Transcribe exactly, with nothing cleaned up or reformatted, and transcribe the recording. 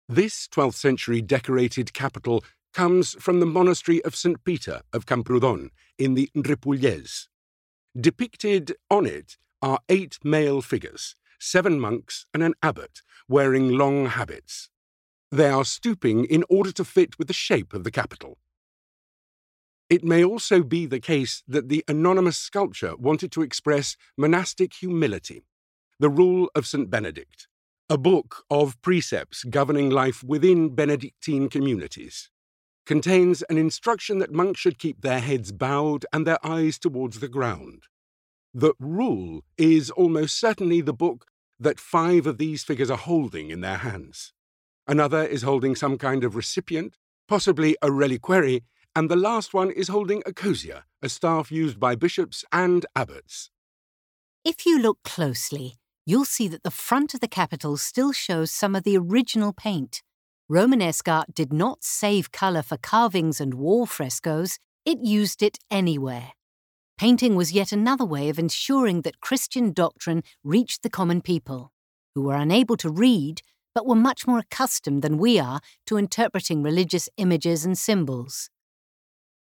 This twelfth century decorated capital comes from the monastery of Saint Peter of Camprodon in the Ripollese. Depicted on it are eight male figures, seven monks and an abbot, wearing long habits. They are stooping in order to fit with the shape of the capital. It may also be the case that the anonymous sculpture wanted to express monastic humility, the rule of Saint Benedict, a book of precepts governing life within Benedictine communities. Contains an instruction that monks should keep their heads bowed and their eyes towards the ground. The rule is almost certainly the book that five of these figures are holding in their hands. Another is holding some kind of recipient, possibly a reliquary, and the last one is holding a crozier, a staff used by bishops and abbots. If you look closely, you'll see that the front of the capital still shows some of the original paint. Romanesque art did not save colour for carvings and wall frescoes, it used it anywhere. Painting was yet another way of ensuring that Christian doctrine reached the common people, who were unable to read but were much more accustomed than we are to interpreting religious images and symbols.